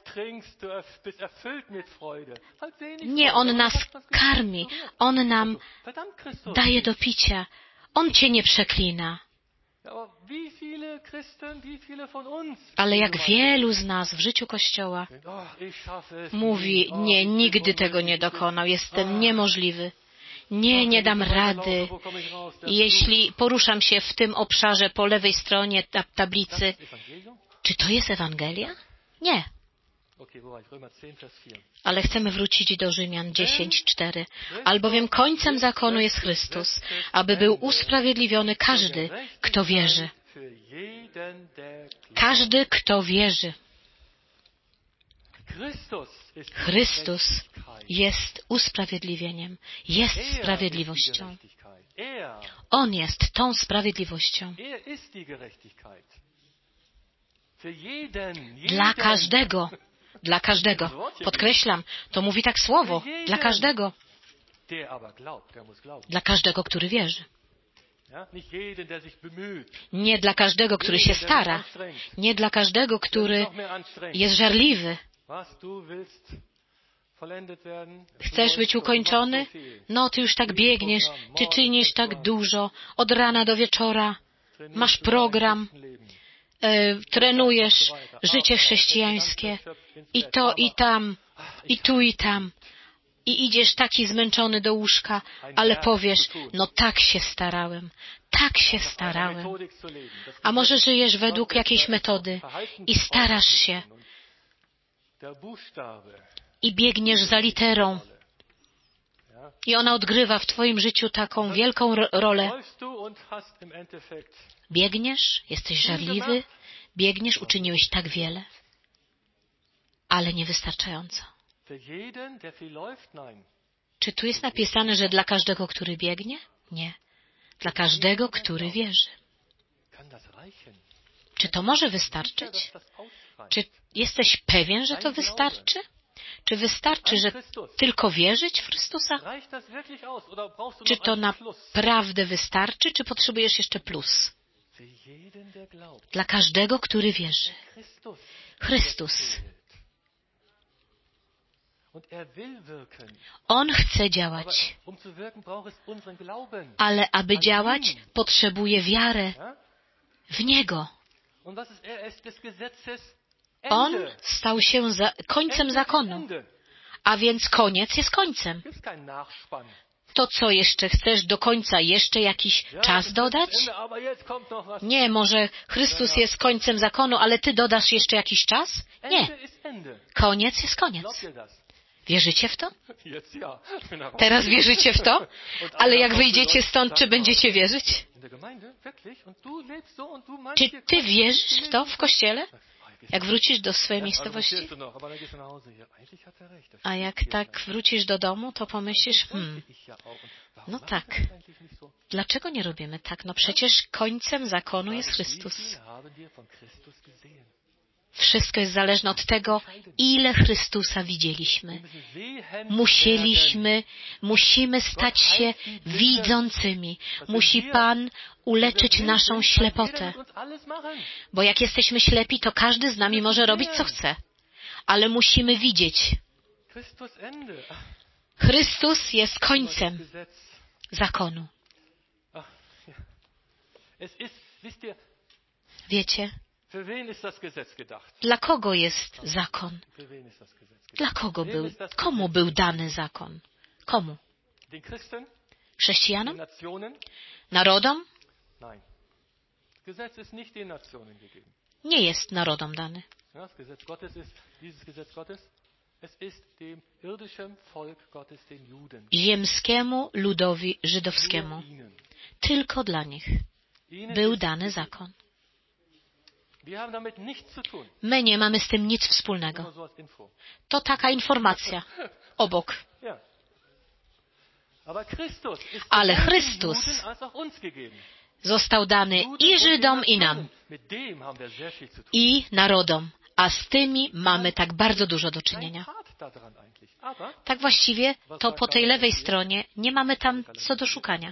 Nie, On nas karmi, On nam daje do picia. On cię nie przeklina. Ale jak wielu z nas w życiu Kościoła mówi, nie, nigdy tego nie dokonał, jestem niemożliwy. Nie, nie dam rady. Jeśli poruszam się w tym obszarze po lewej stronie tab- tablicy, czy to jest Ewangelia? Nie. Ale chcemy wrócić do Rzymian dziesięć, cztery. Albowiem końcem zakonu jest Chrystus, aby był usprawiedliwiony każdy, kto wierzy. Każdy, kto wierzy. Chrystus jest usprawiedliwieniem, jest sprawiedliwością. On jest tą sprawiedliwością. Dla każdego, dla każdego, podkreślam, to mówi tak słowo, dla każdego. Dla każdego, który wierzy. Nie dla każdego, który się stara. Nie dla każdego, który jest żarliwy. Chcesz być ukończony? No, ty już tak biegniesz, ty czynisz tak dużo, od rana do wieczora, masz program, e, trenujesz życie chrześcijańskie i to, i tam, i tu, i tam. I idziesz taki zmęczony do łóżka, ale powiesz, no tak się starałem, tak się starałem. A może żyjesz według jakiejś metody i starasz się i biegniesz za literą i ona odgrywa w twoim życiu taką wielką ro- rolę. Biegniesz, jesteś żarliwy, biegniesz, uczyniłeś tak wiele, ale niewystarczająco. Czy tu jest napisane, że dla każdego, który biegnie? Nie. Dla każdego, który wierzy. Czy to może wystarczyć? Czy jesteś pewien, że to wystarczy? Czy wystarczy, że tylko wierzyć w Chrystusa? Czy to naprawdę wystarczy, czy potrzebujesz jeszcze plus? Dla każdego, który wierzy. Chrystus. On chce działać, ale aby działać, potrzebuje wiarę w Niego. On stał się za końcem zakonu, a więc koniec jest końcem. To co jeszcze? Chcesz do końca jeszcze jakiś czas dodać? Nie, może Chrystus jest końcem zakonu, ale ty dodasz jeszcze jakiś czas? Nie. Koniec jest koniec. Wierzycie w to? Teraz wierzycie w to? Ale jak wyjdziecie stąd, czy będziecie wierzyć? Czy ty wierzysz w to w Kościele? Jak wrócisz do swojej miejscowości? A jak tak wrócisz do domu, to pomyślisz, hmm, no tak, dlaczego nie robimy tak? No przecież końcem zakonu jest Chrystus. Wszystko jest zależne od tego, ile Chrystusa widzieliśmy. Musieliśmy, musimy stać się widzącymi. Musi Pan uleczyć naszą ślepotę. Bo jak jesteśmy ślepi, to każdy z nami może robić, co chce. Ale musimy widzieć. Chrystus jest końcem zakonu. Wiecie, dla kogo jest zakon? Dla kogo był? Komu był dany zakon? Komu? Chrześcijanom? Narodom? Nie jest narodom dany. Ziemskiemu ludowi żydowskiemu. Tylko dla nich był dany zakon. My nie mamy z tym nic wspólnego. To taka informacja obok. Ale Chrystus został dany i Żydom, i nam, i narodom, a z tymi mamy tak bardzo dużo do czynienia. Tak właściwie to po tej lewej stronie nie mamy tam co do szukania.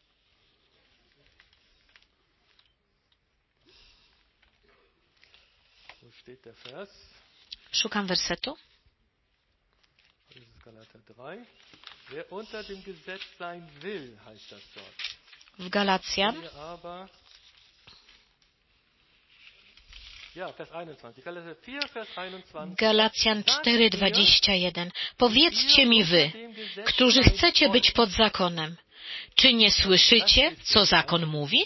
Szukam wersetu. W Galacjan. Galacjan cztery, dwadzieścia jeden. Powiedzcie mi wy, którzy chcecie być pod zakonem, czy nie słyszycie, co zakon mówi?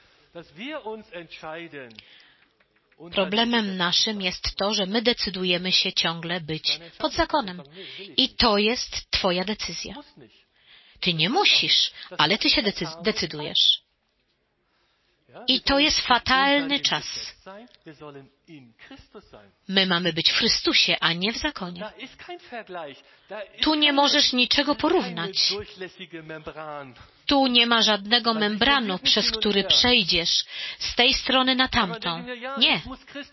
Problemem naszym jest to, że my decydujemy się ciągle być pod zakonem. I to jest twoja decyzja. Ty nie musisz, ale ty się decy- decydujesz. I to jest fatalny czas. My mamy być w Chrystusie, a nie w zakonie. Tu nie możesz niczego porównać. Tu nie ma żadnego membranu, przez który przejdziesz z tej strony na tamtą. Nie.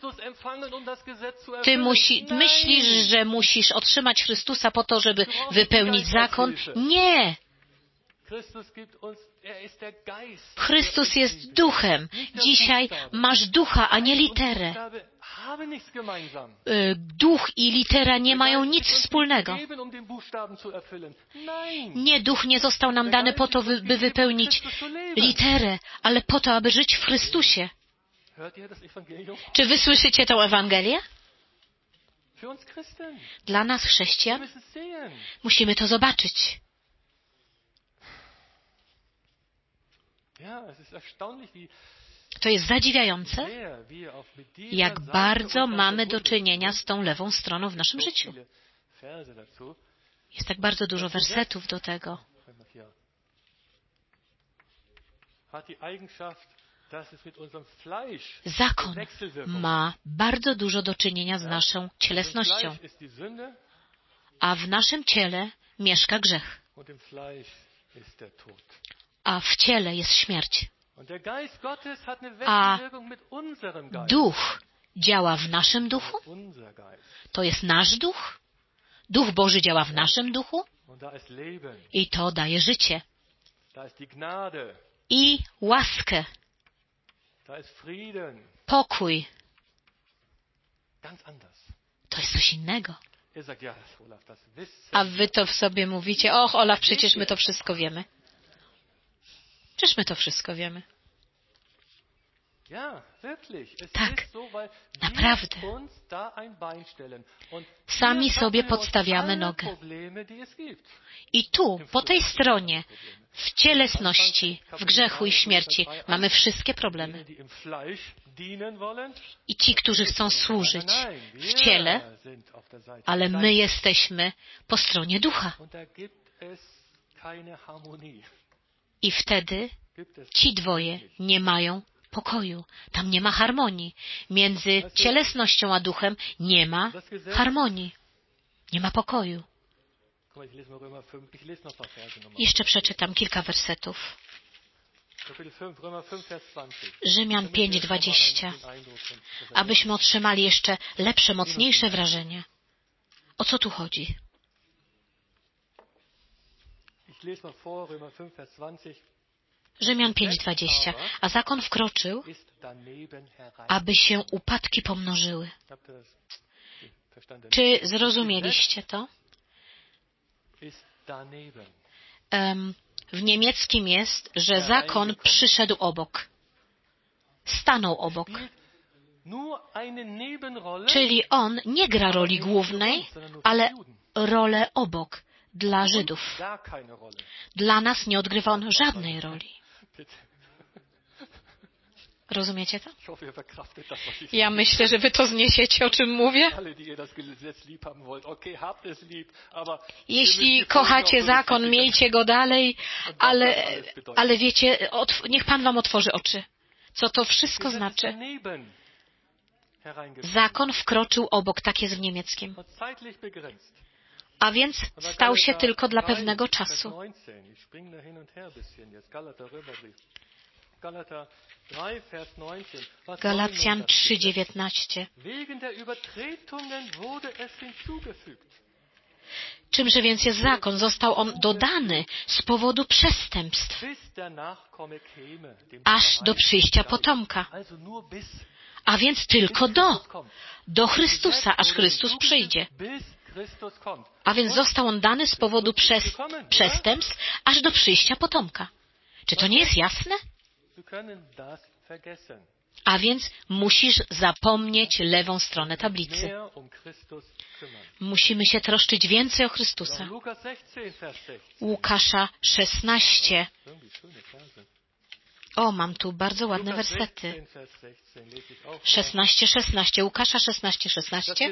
Ty musi, myślisz, że musisz otrzymać Chrystusa po to, żeby wypełnić zakon? Nie. Chrystus jest duchem. Dzisiaj masz ducha, a nie literę. Duch i litera nie mają nic wspólnego. Nie, duch nie został nam dany po to, by wypełnić literę, ale po to, aby żyć w Chrystusie. Czy wy słyszycie tę Ewangelię? Dla nas, chrześcijan, musimy to zobaczyć. To jest zadziwiające, jak bardzo mamy do czynienia z tą lewą stroną w naszym życiu. Jest tak bardzo dużo wersetów do tego. Zakon ma bardzo dużo do czynienia z naszą cielesnością, a w naszym ciele mieszka grzech, a w ciele jest śmierć. A Duch działa w naszym duchu? To jest nasz duch? Duch Boży działa w naszym duchu? I to daje życie. I łaskę. Pokój. To jest coś innego. A wy to w sobie mówicie, och, Olaf, przecież my to wszystko wiemy. Przecież my to wszystko wiemy. Tak, naprawdę. Sami sobie podstawiamy nogę. I tu, po tej stronie, w cielesności, w grzechu i śmierci, mamy wszystkie problemy. I ci, którzy chcą służyć w ciele, ale my jesteśmy po stronie ducha. I wtedy ci dwoje nie mają pokoju. Tam nie ma harmonii. Między cielesnością a duchem nie ma harmonii. Nie ma pokoju. Jeszcze przeczytam kilka wersetów. Rzymian pięć, dwadzieścia. Abyśmy otrzymali jeszcze lepsze, mocniejsze wrażenie. O co tu chodzi? Rzymian pięć, dwadzieścia. A zakon wkroczył, aby się upadki pomnożyły. Czy zrozumieliście to? Um, w niemieckim jest, że zakon przyszedł obok. Stanął obok. Czyli on nie gra roli głównej, ale rolę obok dla Żydów. Dla nas nie odgrywa on żadnej roli. Rozumiecie to? Ja myślę, że wy to zniesiecie, o czym mówię. Jeśli kochacie zakon, miejcie go dalej, ale, ale wiecie, niech Pan wam otworzy oczy. Co to wszystko znaczy? Zakon wkroczył obok, tak jest w niemieckim. A więc stał się tylko dla pewnego czasu. Galacjan trzy, dziewiętnaście. Czymże więc jest zakon? Został on dodany z powodu przestępstw, aż do przyjścia potomka. A więc tylko do, do Chrystusa, aż Chrystus przyjdzie. A więc został on dany z powodu przez, przestępstw, aż do przyjścia potomka. Czy to nie jest jasne? A więc musisz zapomnieć lewą stronę tablicy. Musimy się troszczyć więcej o Chrystusa. Łukasza szesnaście. O, mam tu bardzo ładne wersety. szesnaście, szesnaście. Łukasza szesnaście, szesnaście.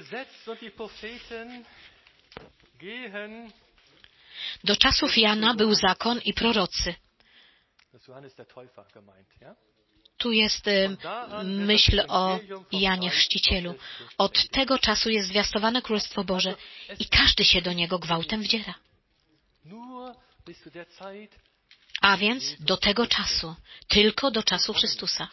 Do czasów Jana był zakon i prorocy. Tu jest y, myśl o Janie Chrzcicielu. Od tego czasu jest zwiastowane Królestwo Boże i każdy się do niego gwałtem wdziera. A więc do tego czasu, tylko do czasu Chrystusa.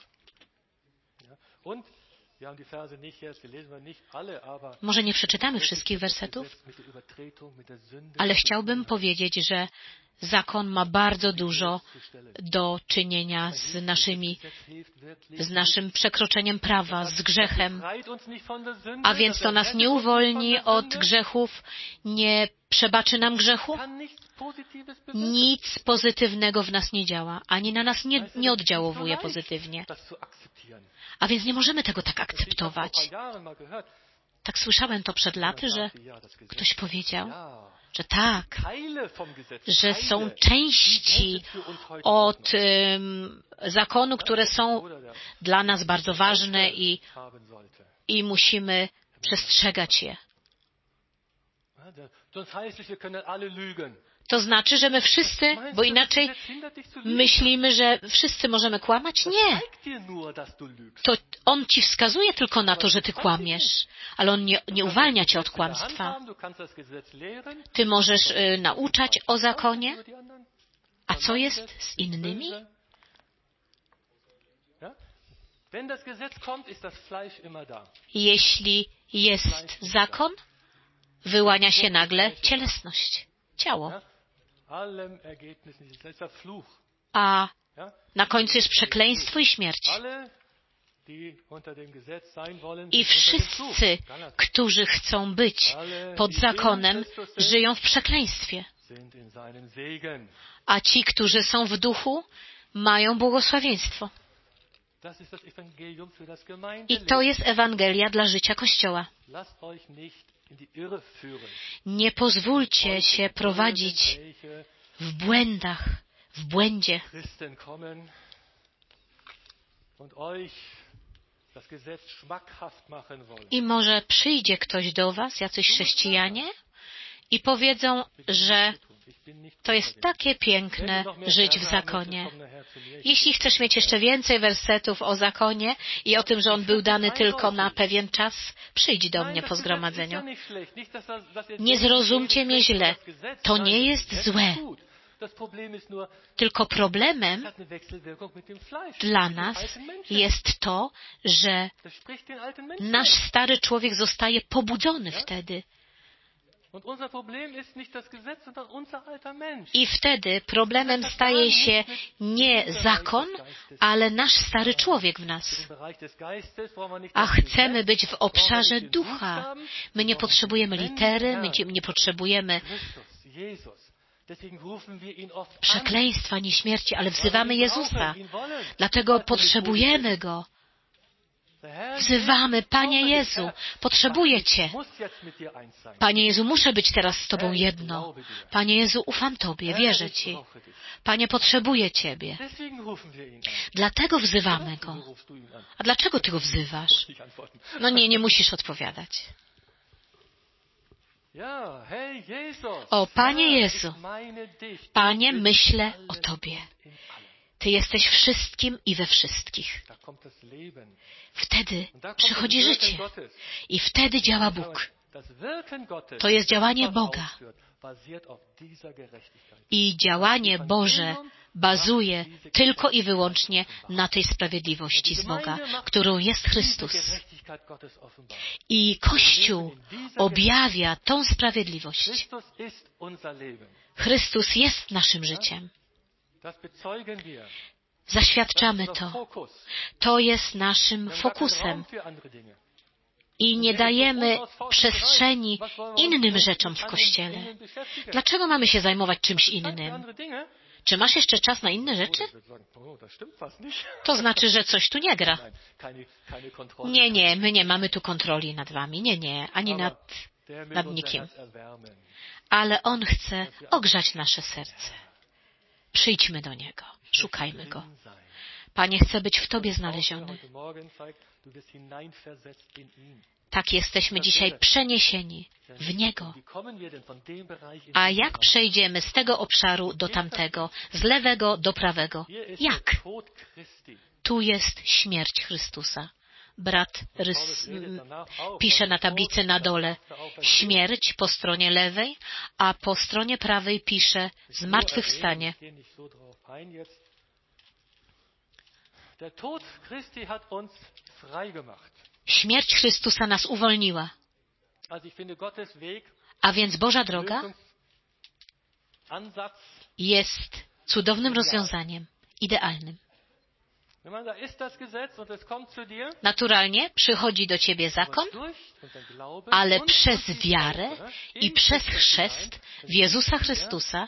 Może nie przeczytamy wszystkich wersetów, ale chciałbym powiedzieć, że zakon ma bardzo dużo do czynienia z naszymi, z naszym przekroczeniem prawa, z grzechem. A więc to nas nie uwolni od grzechów, nie przebaczy nam grzechu. Nic pozytywnego w nas nie działa, ani na nas nie, nie oddziałuje pozytywnie. A więc nie możemy tego tak akceptować. Tak słyszałem to przed laty, że ktoś powiedział, że tak, że są części od um, zakonu, które są dla nas bardzo ważne i, i musimy przestrzegać je. To znaczy, że my wszyscy, bo inaczej myślimy, że wszyscy możemy kłamać? Nie. To on ci wskazuje tylko na to, że ty kłamiesz, ale on nie, nie uwalnia cię od kłamstwa. Ty możesz y, nauczać o zakonie, a co jest z innymi? Jeśli jest zakon, wyłania się nagle cielesność, ciało. A na końcu jest przekleństwo i śmierć. I wszyscy, którzy chcą być pod zakonem, żyją w przekleństwie. A ci, którzy są w duchu, mają błogosławieństwo. I to jest Ewangelia dla życia Kościoła. Nie pozwólcie się prowadzić w błędach, w błędzie. I może przyjdzie ktoś do was, jacyś chrześcijanie, i powiedzą, że to jest takie piękne żyć w zakonie. Jeśli chcesz mieć jeszcze więcej wersetów o zakonie i o tym, że on był dany tylko na pewien czas, przyjdź do mnie po zgromadzeniu. Nie zrozumcie mnie źle. To nie jest złe. Tylko problemem dla nas jest to, że nasz stary człowiek zostaje pobudzony wtedy. I wtedy problemem staje się nie zakon, ale nasz stary człowiek w nas. A chcemy być w obszarze ducha. My nie potrzebujemy litery, my nie potrzebujemy przekleństwa, ani śmierci, ale wzywamy Jezusa. Dlatego potrzebujemy Go. Wzywamy, Panie Jezu, potrzebuję Cię. Panie Jezu, muszę być teraz z Tobą jedno. Panie Jezu, ufam Tobie, wierzę Ci. Panie, potrzebuję Ciebie. Dlatego wzywamy Go. A dlaczego Ty Go wzywasz? No nie, nie musisz odpowiadać. O, Panie Jezu, Panie, myślę o Tobie. Ty jesteś wszystkim i we wszystkich. Wtedy przychodzi życie. I wtedy działa Bóg. To jest działanie Boga. I działanie Boże bazuje tylko i wyłącznie na tej sprawiedliwości z Boga, którą jest Chrystus. I Kościół objawia tą sprawiedliwość. Chrystus jest naszym życiem. Zaświadczamy to. To jest naszym fokusem. I nie dajemy przestrzeni innym rzeczom w Kościele. Dlaczego mamy się zajmować czymś innym? Czy masz jeszcze czas na inne rzeczy? To znaczy, że coś tu nie gra. Nie, nie, my nie mamy tu kontroli nad wami. Nie, nie, ani nad, nad nikim. Ale On chce ogrzać nasze serce. Przyjdźmy do Niego. Szukajmy Go. Panie, chcę być w Tobie znaleziony. Tak jesteśmy dzisiaj przeniesieni w Niego. A jak przejdziemy z tego obszaru do tamtego, z lewego do prawego? Jak? Tu jest śmierć Chrystusa. Brat rys, m, pisze na tablicy na dole śmierć po stronie lewej, a po stronie prawej pisze zmartwychwstanie. Śmierć Chrystusa nas uwolniła. A więc Boża droga jest cudownym rozwiązaniem, idealnym. Naturalnie przychodzi do ciebie zakon, ale przez wiarę i przez chrzest w Jezusa Chrystusa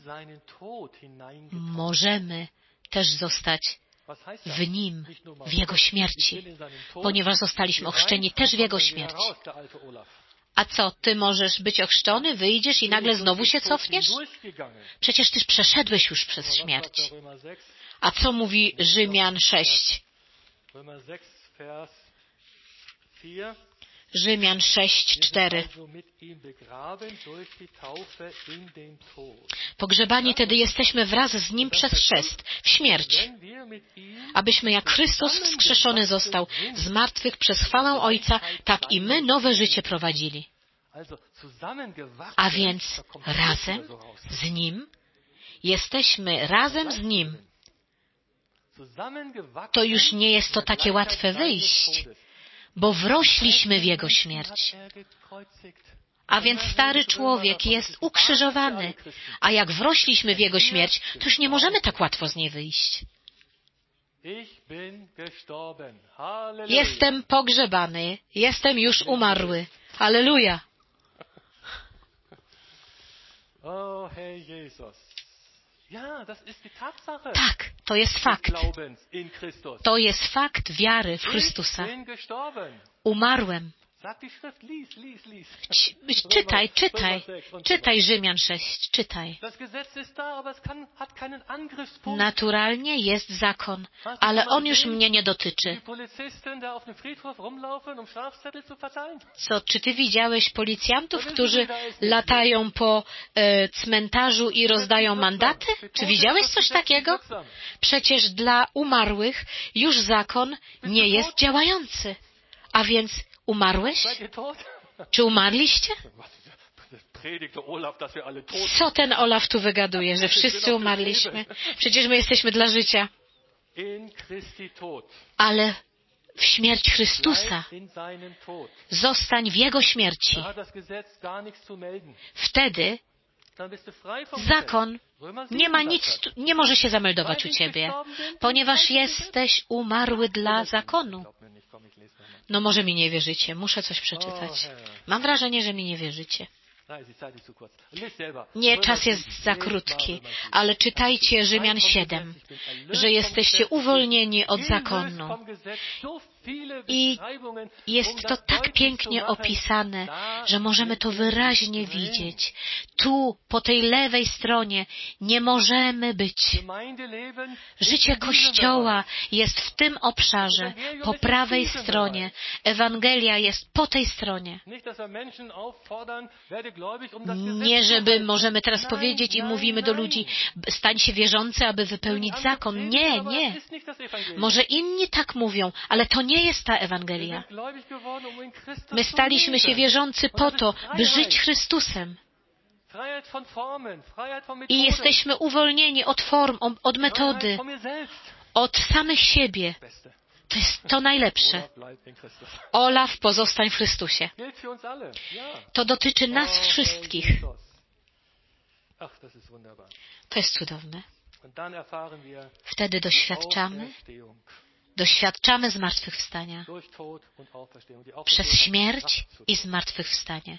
możemy też zostać w Nim, w Jego śmierci, ponieważ zostaliśmy ochrzczeni też w Jego śmierci. A co, ty możesz być ochrzczony, wyjdziesz i nagle znowu się cofniesz? Przecież ty przeszedłeś już przez śmierć. A co mówi Rzymian sześć? Rzymian sześć, cztery. Pogrzebani tedy jesteśmy wraz z Nim przez chrzest, w śmierć, abyśmy jak Chrystus wskrzeszony został z martwych przez chwałę Ojca, tak i my nowe życie prowadzili. A więc razem z Nim, jesteśmy razem z Nim. To już nie jest to takie łatwe wyjść, bo wrośliśmy w Jego śmierć. A więc stary człowiek jest ukrzyżowany, a jak wrośliśmy w Jego śmierć, to już nie możemy tak łatwo z niej wyjść. Jestem pogrzebany, jestem już umarły. Halleluja! Tak, to jest fakt. To jest fakt wiary w Chrystusa. Umarłem. Czytaj, czytaj, czytaj Rzymian sześć, czytaj. Naturalnie jest zakon, ale on już mnie nie dotyczy. Co, czy ty widziałeś policjantów, którzy latają po e, cmentarzu i rozdają mandaty? Czy widziałeś coś takiego? Przecież dla umarłych już zakon nie jest działający. A więc umarłeś? Czy umarliście? Co ten Olaf tu wygaduje, że wszyscy umarliśmy? Przecież my jesteśmy dla życia. Ale w śmierć Chrystusa. Zostań w Jego śmierci. Wtedy zakon nie ma nic, nie może się zameldować u ciebie, ponieważ jesteś umarły dla zakonu. No może mi nie wierzycie, muszę coś przeczytać. Mam wrażenie, że mi nie wierzycie. Nie, czas jest za krótki, ale czytajcie Rzymian siedem, że jesteście uwolnieni od zakonu. I jest to tak pięknie opisane, że możemy to wyraźnie widzieć. Tu, po tej lewej stronie, nie możemy być. Życie Kościoła jest w tym obszarze, po prawej stronie. Ewangelia jest po tej stronie. Nie, żeby możemy teraz powiedzieć i mówimy do ludzi, stań się wierzący, aby wypełnić zakon. Nie, nie. Może inni tak mówią, ale to nie jest ta Ewangelia. My staliśmy się wierzący po to, by żyć Chrystusem. I jesteśmy uwolnieni od form, od metody, od samych siebie. To jest to najlepsze. Olaf, pozostań w Chrystusie. To dotyczy nas wszystkich. To jest cudowne. Wtedy doświadczamy, doświadczamy zmartwychwstania. Przez śmierć i zmartwychwstanie.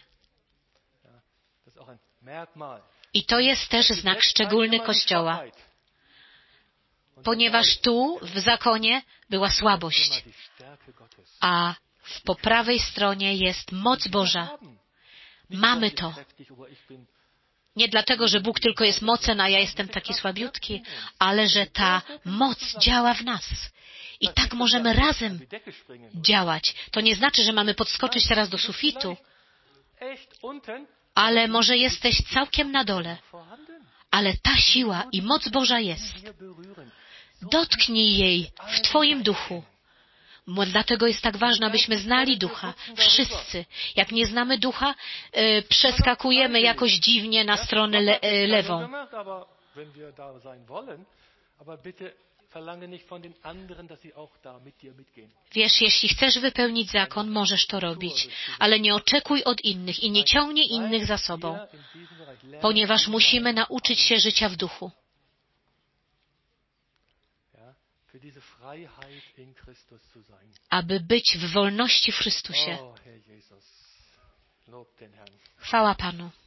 I to jest też znak szczególny Kościoła. Ponieważ tu, w zakonie, była słabość, a w po prawej stronie jest moc Boża. Mamy to. Nie dlatego, że Bóg tylko jest mocen, a ja jestem taki słabiutki, ale że ta moc działa w nas. I tak możemy razem działać. To nie znaczy, że mamy podskoczyć teraz do sufitu, ale może jesteś całkiem na dole. Ale ta siła i moc Boża jest. Dotknij jej w Twoim duchu. Dlatego jest tak ważne, abyśmy znali Ducha. Wszyscy. Jak nie znamy Ducha, yy, przeskakujemy jakoś dziwnie na stronę le, yy, lewą. Wiesz, jeśli chcesz wypełnić zakon, możesz to robić, ale nie oczekuj od innych i nie ciągnij innych za sobą, ponieważ musimy nauczyć się życia w duchu. Aby być w wolności w Chrystusie. Chwała Panu.